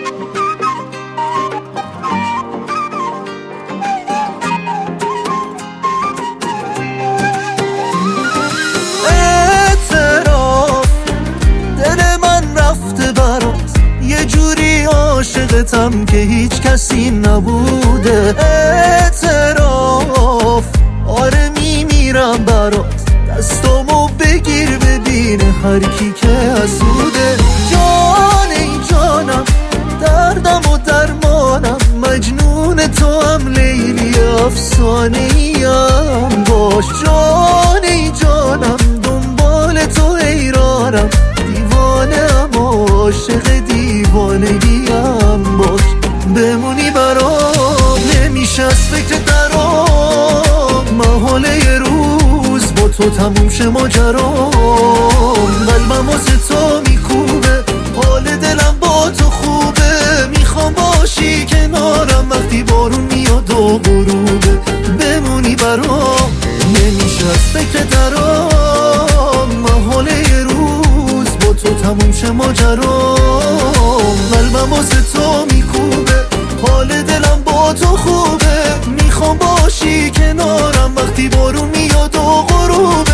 عاشقتم که هیچ کسی نبوده. اعتراف آره میمیرم برات، دستامو بگیر ببین هر کی که حسوده. جان ای جانم دردم و درمانم، مجنون تو هم لیلی افسانه ایم باش. جان ای جانم دنبال تو حیرانم، دیوانه ام عاشق دیوانگیم باش. بمونی برام نمیشه از فکر درام، محاله یه روز با تو تموم شه ماجرام. قلبم واسه تو میکوبه، حال دلم با تو خوبه، میخوام باشی کنارم وقتی بارون میاد و غروبه. بمونی برام نمیشه از فکر درام، محاله یه روز با تو تموم شه ماجرام. قلبم واسه تو میکوبه، حال دلم با تو خوبه، میخوام باشی کنارم وقتی بارون میاد و غروبه.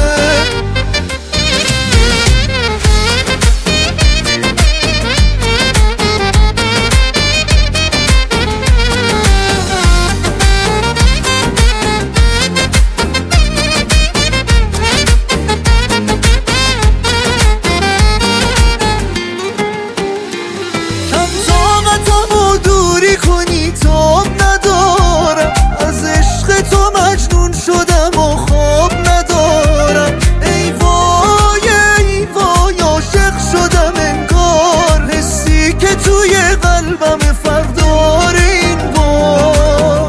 کنی تو ندارم، از عشق تو مجنون شدم و خواب ندارم. ای وای عاشق شدم انگار، حسی که توی قلبم فردار این بار.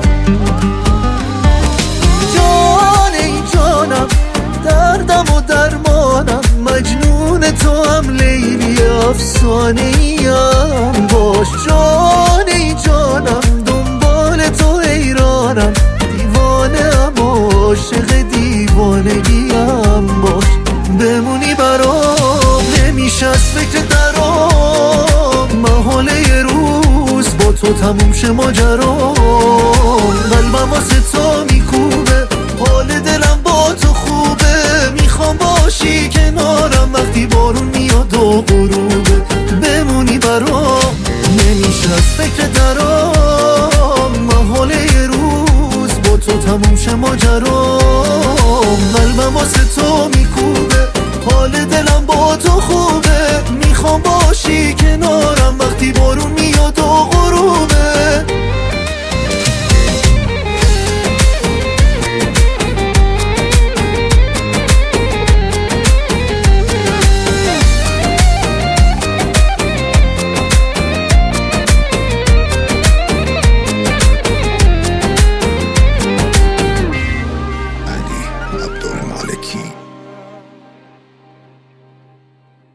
جان ای جانم دردم و درمانم، مجنون تو هم لیلی افسانه ایم باش. جان ای جانم دنبال تو حیرانم، دیوانه ام عاشق دیوانگیم باش. بمونی برام نمیشه از فکر درام، محاله یه روز با تو تموم شه ماجرام. قلبم واسه تو میکوبه، حال دلم با تو خوبه، میخوام باشی کنارم وقتی بارون میاد و غروب.